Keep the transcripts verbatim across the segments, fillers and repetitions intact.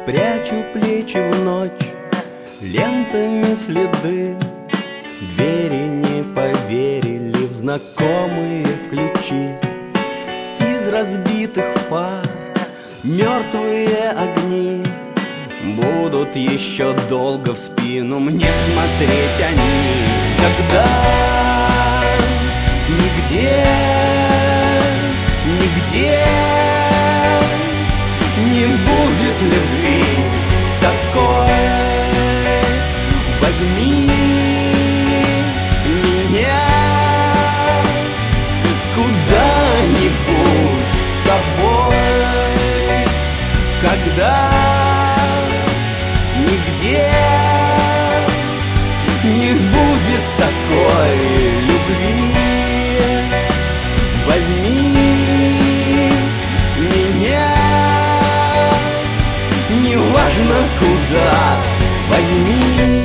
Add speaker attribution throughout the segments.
Speaker 1: Спрячу плечи в ночь, лентами следы. Двери не поверили в знакомые ключи. Из разбитых фар мертвые огни будут еще долго в спину мне смотреть они. Когда нигде, нигде не будет любви такой, возьми меня куда-нибудь с собой. Когда нигде не будет такой любви, возьми меня, неважно куда, возьми.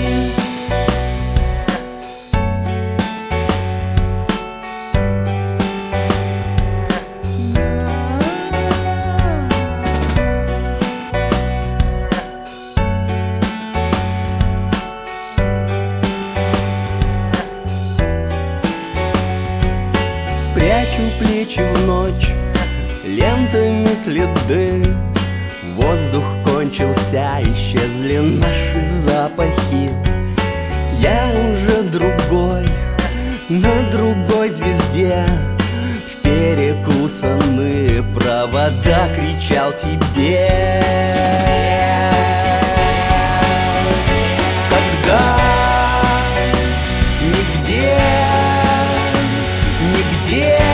Speaker 1: Прячу плечи в ночь, лентами следы. Воздух кончился, исчезли наши запахи. Я уже другой, на другой звезде. В перекусанные провода кричал тебе. Когда нигде, нигде